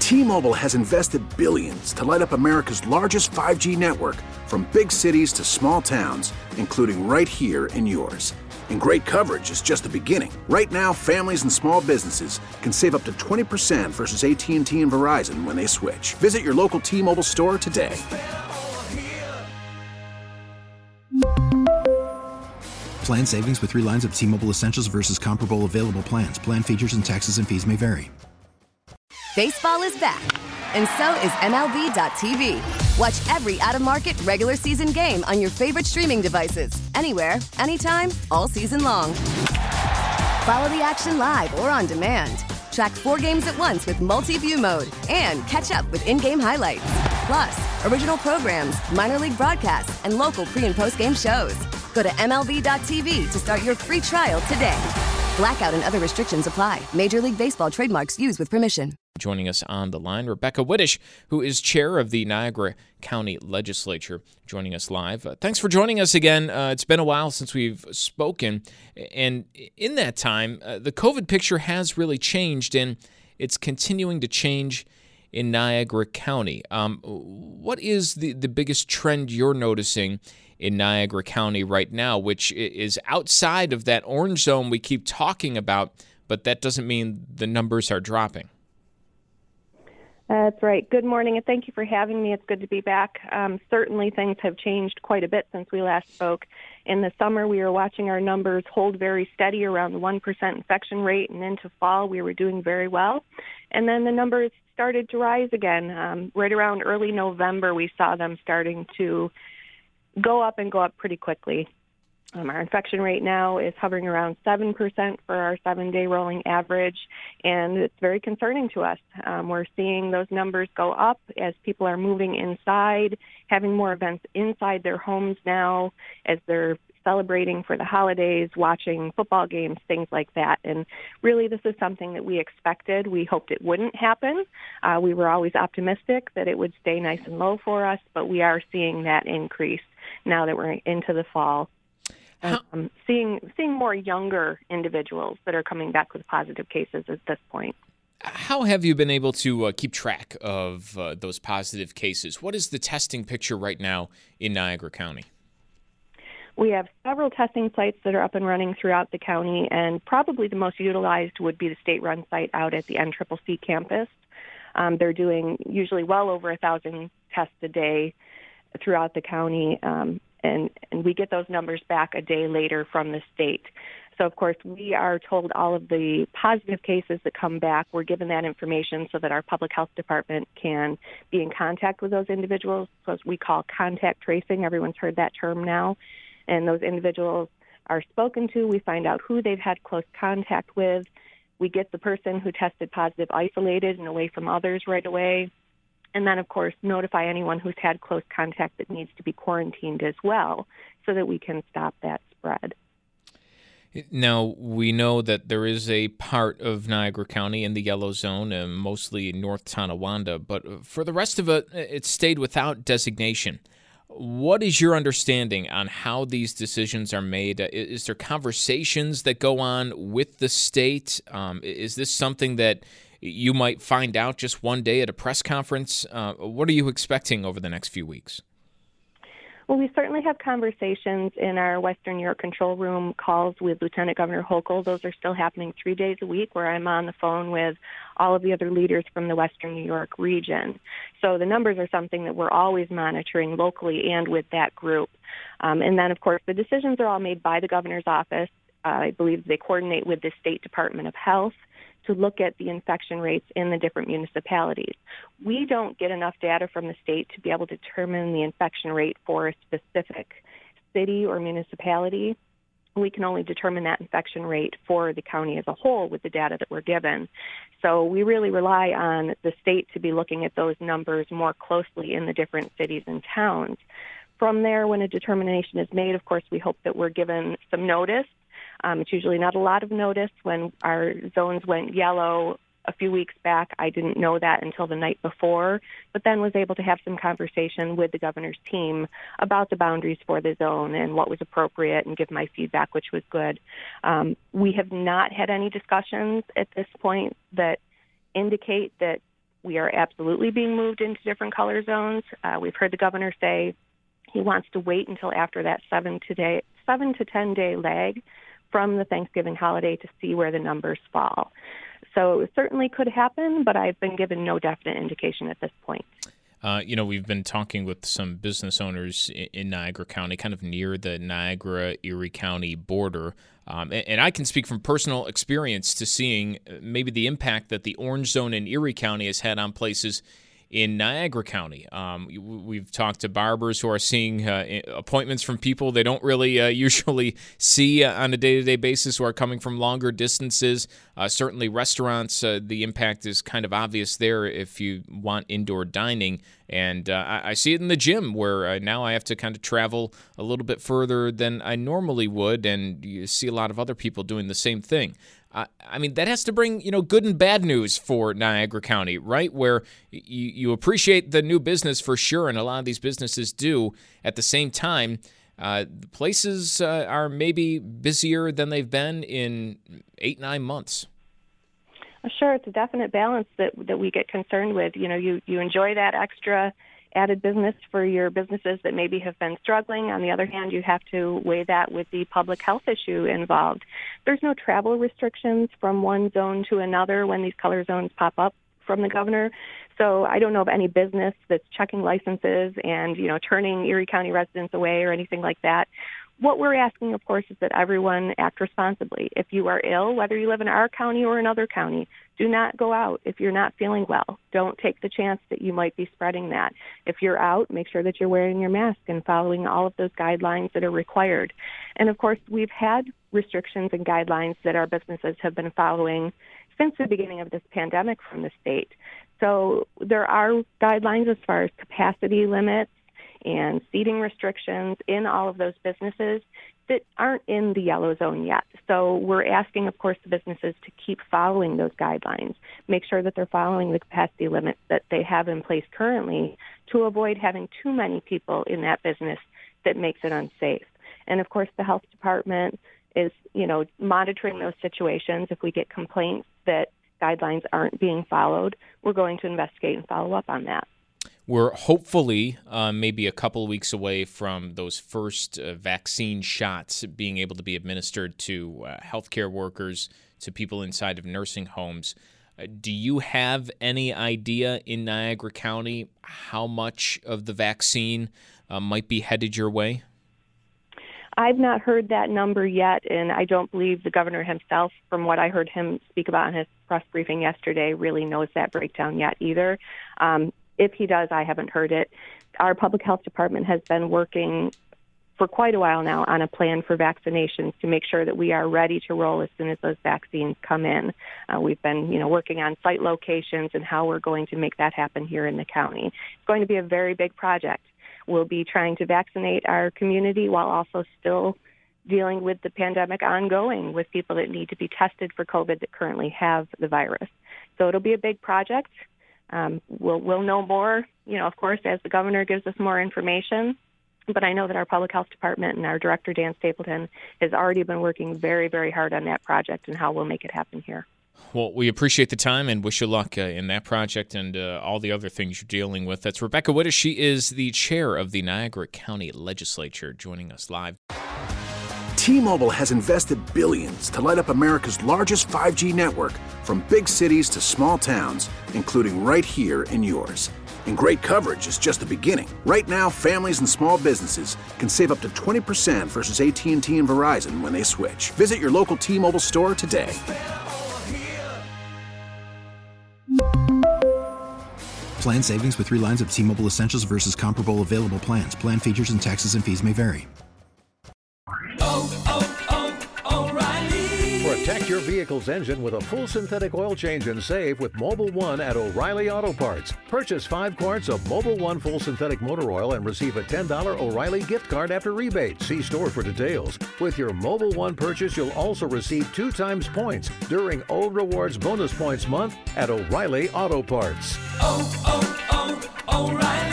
T-Mobile has invested billions to light up America's largest 5G network, from big cities to small towns, including right here in yours. And great coverage is just the beginning. Right now, families and small businesses can save up to 20% versus AT&T and Verizon when they switch. Visit your local T-Mobile store today. Plan savings with 3 lines of T-Mobile Essentials versus comparable available plans. Plan features and taxes and fees may vary. Baseball is back, and so is MLB.tv. Watch every out-of-market regular season game on your favorite streaming devices, anywhere, anytime, all season long. Follow the action live or on demand. Track 4 games at once with multi-view mode and catch up with in-game highlights. Plus, original programs, minor league broadcasts, and local pre- and post-game shows. Go to MLB.tv to start your free trial today. Blackout and other restrictions apply. Major League Baseball trademarks used with permission. Joining us on the line, Rebecca Widish, who is chair of the Niagara County Legislature, joining us live. Thanks for joining us again. It's been a while since we've spoken, and in that time, the COVID picture has really changed, and it's continuing to change in Niagara County. What is the biggest trend you're noticing in Niagara County right now, which is outside of that orange zone we keep talking about, but that doesn't mean the numbers are dropping? That's right. Good morning, and thank you for having me. It's good to be back. Certainly things have changed quite a bit since we last spoke. In the summer, we were watching our numbers hold very steady around the 1% infection rate, and into fall, we were doing very well. And then the numbers started to rise again. Right around early November, we saw them starting to go up pretty quickly. Our infection rate now is hovering around 7% for our 7-day rolling average, and it's very concerning to us. We're seeing those numbers go up as people are moving inside, having more events inside their homes now as they're celebrating for the holidays, watching football games, things like that. And really, this is something that we expected. We hoped it wouldn't happen. We were always optimistic that it would stay nice and low for us, but we are seeing that increase now that we're into the fall. Seeing more younger individuals that are coming back with positive cases at this point. How have you been able to keep track of those positive cases? What is the testing picture right now in Niagara County? We have several testing sites that are up and running throughout the county, and probably the most utilized would be the state-run site out at the NCCC campus. They're doing usually well over 1,000 tests a day throughout the county, and we get those numbers back a day later from the state. So, of course, we are told all of the positive cases that come back. We're given that information so that our public health department can be in contact with those individuals, so we call contact tracing. Everyone's heard that term now. And those individuals are spoken to. We find out who they've had close contact with. We get the person who tested positive isolated and away from others right away. And then, of course, notify anyone who's had close contact that needs to be quarantined as well so that we can stop that spread. Now, we know that there is a part of Niagara County in the yellow zone, mostly North Tonawanda, but for the rest of it, it stayed without designation. What is your understanding on how these decisions are made? Is there conversations that go on with the state? Is this something that you might find out just one day at a press conference? What are you expecting over the next few weeks? Well, we certainly have conversations in our Western New York control room calls with Lieutenant Governor Hochul. Those are still happening 3 days a week, where I'm on the phone with all of the other leaders from the Western New York region. So the numbers are something that we're always monitoring locally and with that group. And then, of course, the decisions are all made by the governor's office. I believe they coordinate with the State Department of Health to look at the infection rates in the different municipalities. We don't get enough data from the state to be able to determine the infection rate for a specific city or municipality. We can only determine that infection rate for the county as a whole with the data that we're given. So we really rely on the state to be looking at those numbers more closely in the different cities and towns. From there, when a determination is made, of course, we hope that we're given some notice. It's usually not a lot of notice. When our zones went yellow a few weeks back, I didn't know that until the night before, but then was able to have some conversation with the governor's team about the boundaries for the zone and what was appropriate and give my feedback, which was good. We have not had any discussions at this point that indicate that We are absolutely being moved into different color zones. We've heard the governor say he wants to wait until after that 7 to 10 day lag from the Thanksgiving holiday to see where the numbers fall. So it certainly could happen, but I've been given no definite indication at this point. We've been talking with some business owners in Niagara County, kind of near the Niagara-Erie County border. And I can speak from personal experience to seeing maybe the impact that the orange zone in Erie County has had on places in Niagara County. We've talked to barbers who are seeing appointments from people they don't really usually see on a day-to-day basis, who are coming from longer distances. Certainly restaurants, the impact is kind of obvious there if you want indoor dining. And I see it in the gym, where now I have to kind of travel a little bit further than I normally would, and you see a lot of other people doing the same thing. I mean, that has to bring, good and bad news for Niagara County, right? Where you appreciate the new business for sure, and a lot of these businesses do. At the same time, places are maybe busier than they've been in 8-9 months. Sure, it's a definite balance that we get concerned with. You enjoy that extra added business for your businesses that maybe have been struggling. On the other hand, you have to weigh that with the public health issue involved. There's no travel restrictions from one zone to another when these color zones pop up from the governor. So I don't know of any business that's checking licenses and, turning Erie County residents away or anything like that. What we're asking, of course, is that everyone act responsibly. If you are ill, whether you live in our county or another county, do not go out if you're not feeling well. Don't take the chance that you might be spreading that. If you're out, make sure that you're wearing your mask and following all of those guidelines that are required. And, of course, we've had restrictions and guidelines that our businesses have been following since the beginning of this pandemic from the state. So there are guidelines as far as capacity limits and seating restrictions in all of those businesses that aren't in the yellow zone yet. So we're asking, of course, the businesses to keep following those guidelines, make sure that they're following the capacity limits that they have in place currently to avoid having too many people in that business that makes it unsafe. And, of course, the health department is, monitoring those situations. If we get complaints that guidelines aren't being followed, we're going to investigate and follow up on that. We're hopefully maybe a couple of weeks away from those first vaccine shots being able to be administered to healthcare workers, to people inside of nursing homes. Do you have any idea in Niagara County how much of the vaccine might be headed your way? I've not heard that number yet, and I don't believe the governor himself, from what I heard him speak about in his press briefing yesterday, really knows that breakdown yet either. If he does, I haven't heard it. Our public health department has been working for quite a while now on a plan for vaccinations to make sure that we are ready to roll as soon as those vaccines come in. We've been, working on site locations and how we're going to make that happen here in the county. It's going to be a very big project. We'll be trying to vaccinate our community while also still dealing with the pandemic ongoing with people that need to be tested for COVID that currently have the virus. So it'll be a big project. We'll know more, of course, as the governor gives us more information. But I know that our public health department and our director, Dan Stapleton, has already been working very, very hard on that project and how we'll make it happen here. Well, we appreciate the time and wish you luck in that project and all the other things you're dealing with. That's Rebecca Widish. She is the chair of the Niagara County Legislature, joining us live. T-Mobile has invested billions to light up America's largest 5G network, from big cities to small towns, including right here in yours. And great coverage is just the beginning. Right now, families and small businesses can save up to 20% versus AT&T and Verizon when they switch. Visit your local T-Mobile store today. Plan savings with 3 lines of T-Mobile Essentials versus comparable available plans. Plan features and taxes and fees may vary. Protect your vehicle's engine with a full synthetic oil change and save with Mobil 1 at O'Reilly Auto Parts. Purchase 5 quarts of Mobil 1 full synthetic motor oil and receive a $10 O'Reilly gift card after rebate. See store for details. With your Mobil 1 purchase, you'll also receive 2 times points during O Rewards Bonus Points Month at O'Reilly Auto Parts. O'Reilly.